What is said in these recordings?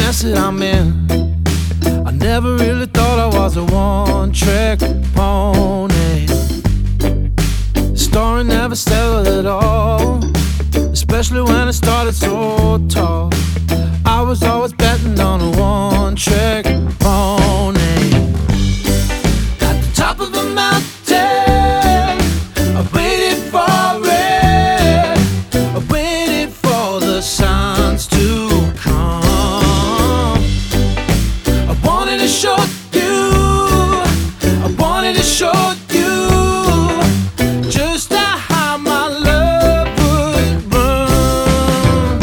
mess that I'm in. I never really thought I was a one-trick pony. The story never settled at all, especially when it started so tall. I was always betting on a one-trick pony. At the top of a mountain, I waited for it. I waited for the signs to come. I wanted to show you, I wanted to show you just how my love would run.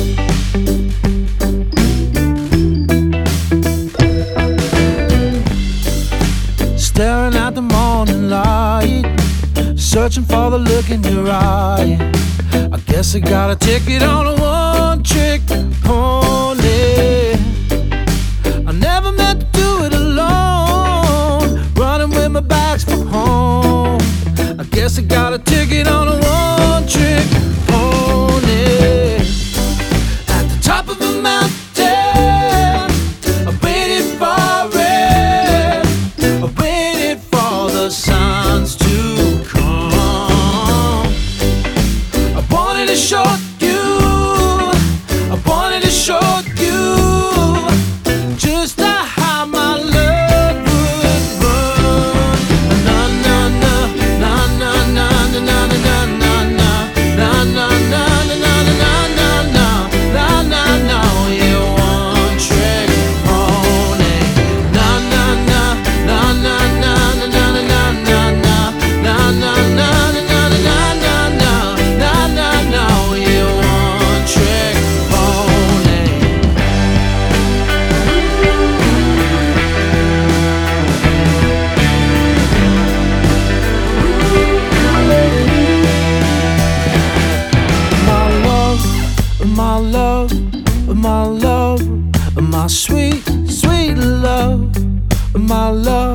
Staring at the morning light, searching for the look in your eye. I guess I got a ticket on a one-trick pony. I never meant to do it alone, running with my bags from home. I guess I got a ticket on a one-trick pony. At the top of the mountain, I waited for it. I waited for the signs to come. I wanted to show you, I wanted to show you just how my love would run. Na na na na na na na na na na na na na na na na na na na na. You one-trick pony. Na na na na na na na na na na na na na na na na. You one-trick pony. My love, my love, my sweet, sweet love, my love.